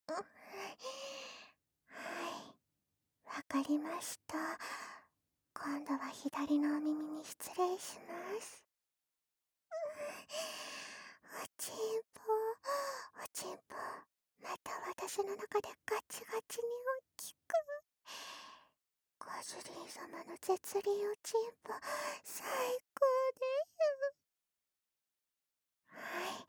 はい、わかりました。今度は左のお耳に失礼します。おちんぽ、おちんぽ、また私の中でガチガチに大きく。ご主人様の絶倫おちんぽ、最高です。はい、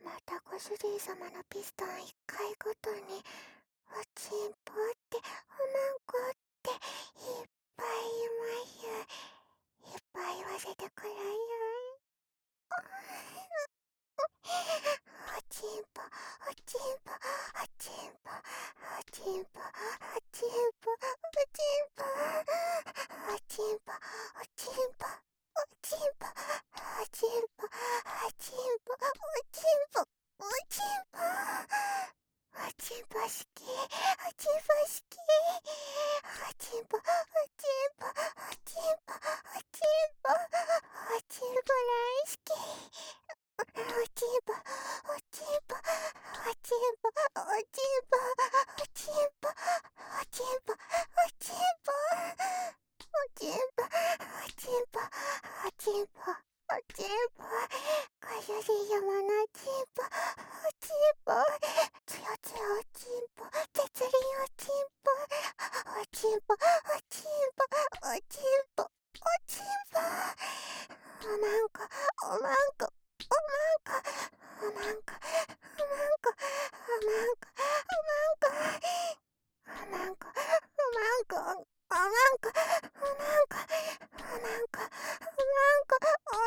またご主人様のピストン1回ごとに、おちんぽっておまんこっていっぱい言います。いっぱい言わせてくれよい。おちんぽ、おちんぽ、おちんぽ、おちんぽ、おちんぽ、おちんぽ、おちんぽ、おちんぽ、おちんぽ、おちんぽ、おちんぽ、おちんぽ、おちんぽ、おちんぽ好き、おちんぽ好き、おちんぽ、おちんぽ、おちんぽ、おちんぽ、おちんぽ大好き。おちんぽ、おちんぽ、おちんぽ、おちんぽ、おちんぽ、おちんぽ、おちんぽ、おちんぽ、おちんぽ、おちんぽ、おちんぽ、ご主人様のおちんぽ、おちんぽ、つよつよおちんぽ、絶倫おちんぽ、おちんぽ、おちんぽ、おちんぽ、おちんぽ、おまんこ、おまんこ、おまんこ、おまんこ、おまんこ、おまんこ、おまんこ、おまんこ、おまんこ、おまんこ、おまんこ、おまんこ、おまんこ、おまんこ、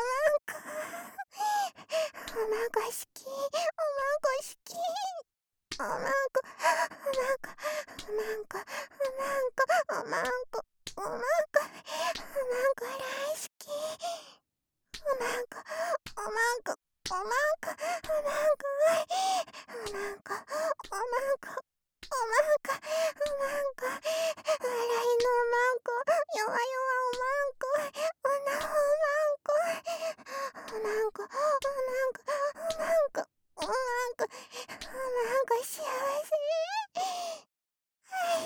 おまんこ好き、おまんこ好き、おまんこ、おまんこ、おまんこ、おまんこ、おまんこ、おまんこ、おまんこ大好き、おまんこ、おまんこ、おまんこ、おまんこ、おまんこ、おまんこ、おまんこ、おまんこ、笑いのおまんこ、弱々おまんこ、おなおまんこ、おまんこ、おまんこ、おまんこ、おまんこ、おまんこ幸せ。はい、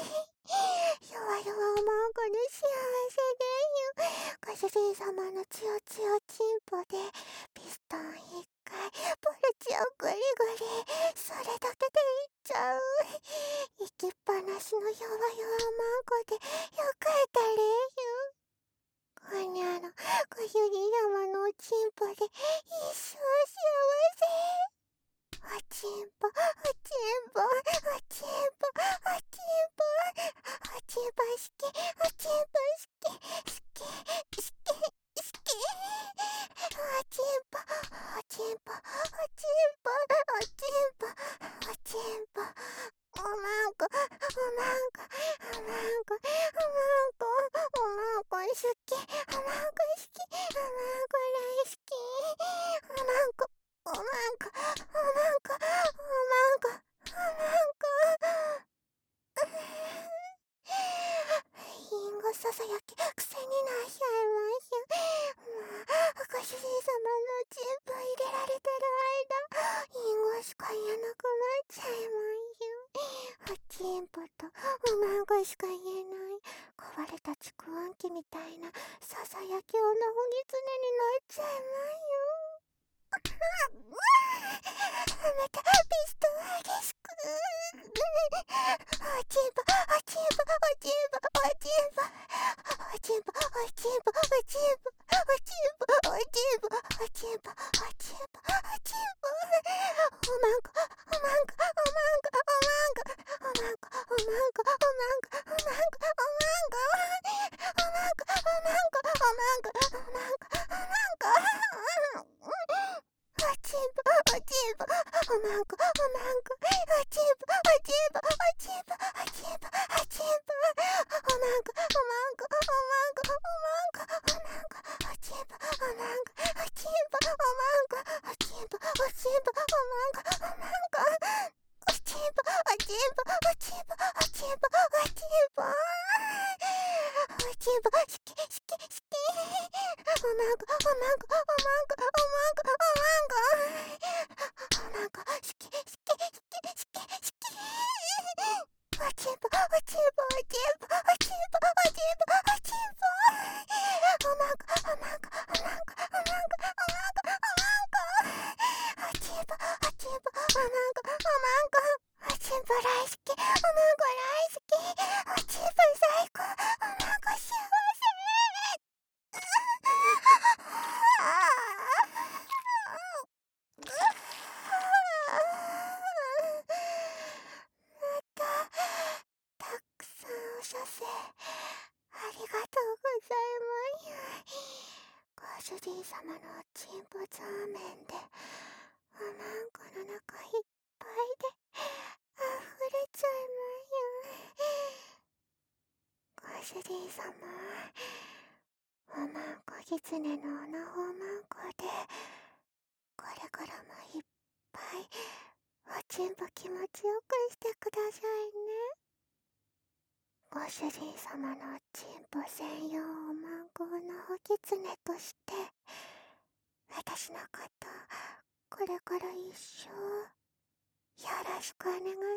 弱々おまんこで幸せでご主人様のつよつよチンポでピストン1回ポルチをグリグリ、それだけでいっちゃう。行きっぱなしの弱々マンコでよかったれよ。ほにゃのご主人様のおちんぽで一生幸せ。おちんぽ、おちんぽ、おちんぽ、おちんぽ、おちんぽ好き、おちんぽ好き、好き、好き、好き。おちんぽ、おちんぽ、おちんぽ、おちんぽ、おちんぽ、おまんこ、おまんこ、おまんこ、おまんこ、おまんこ好き、おまんこ好き、おまんこ大好き、おまんこ、おまんこ、おまんこ、おまんこ、おまんこ。リンゴささやき、癖になっちゃいましゅ。ご主人様のチンポ入れられてる間、リンゴしか言えなくなっちゃいましゅ。おちんぽとおまんこしか言えない、壊れた蓄音機みたいなささやきおのほぎつねになっちゃいましゅ。またピストン激しく。おちんぽ、おちんぽ、おちんぽ、おちんぽ、おちんぽ、おちんぽ、おちんぽ、おちんぽ、おちんぽ、おちんぽ、おちんぽ、おちんぽ、おまんこ、おまんこ、おまんこ、おまんこ、おまんこ、おまんこ、おまんこ、おまんこ、おまんこ、おまんこ、おまんこ、おまんこ、おまんこ、おまんこ、おちんぽ、おちんぽ、おまんこ、おまんこ、おちんぽ、おちんぽ、おちんぽ、おちんぽ、おちんぽ、おまんこ、おまんこ、おまんこ、おまんこ、おまんこ、おちんぽ、おまんこ、おちんぽ、おまんこ、おちんぽ、おちんぽ、おまんこ、おまんこ、おちんぽ、おちんぽ、おちんぽ、おちんぽ、おちんぽ、おちんぽ、好き、好き、好き。おまんこ、おまんこ、おまんこ、おまんこ、おまんこ、おまんこ、好き、好き、好き、好き、好き。 おちんぽおちんぽおちんぽおちんぽおちんぽおまんこおまんこおまんこおまんこおまんこおまんこおちんぽおちんぽおまんこおまんこおちんぽ大好きおまんこ大好きおちんぽ最高おまんこ幸せまたたくさんお射精ありがとうございます。ご主人様のおちんぽザーメンでおまんこの中いっぱいで溢れちゃいますよ。ご主人様おまんこ狐のおなほまんこでこれからもいっぱいおちんぽ気持ちよくしてくださいね。ご主人様のおちんぽ専用おまんこおなほ狐として私のことこれから一生よろしくお願